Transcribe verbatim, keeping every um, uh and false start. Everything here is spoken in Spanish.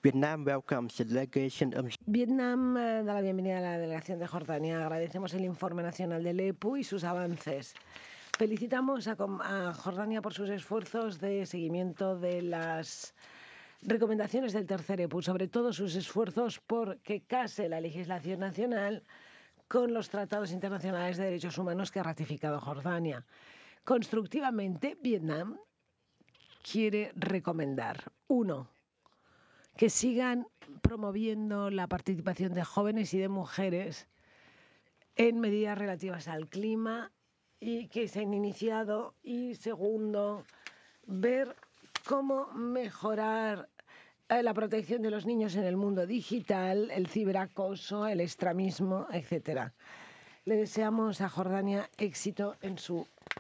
Vietnam welcomes the delegation of Vietnam eh, da la bienvenida a la delegación de Jordania. Agradecemos el informe nacional del E P U y sus avances. Felicitamos a, a Jordania por sus esfuerzos de seguimiento de las recomendaciones del tercer E P U, sobre todo sus esfuerzos por que case la legislación nacional con los tratados internacionales de derechos humanos que ha ratificado Jordania. Constructivamente, Vietnam quiere recomendar, uno, que sigan promoviendo la participación de jóvenes y de mujeres en medidas relativas al clima y que se han iniciado. Y segundo, ver cómo mejorar la protección de los niños en el mundo digital, el ciberacoso, el extremismo, etcétera. Le deseamos a Jordania éxito en su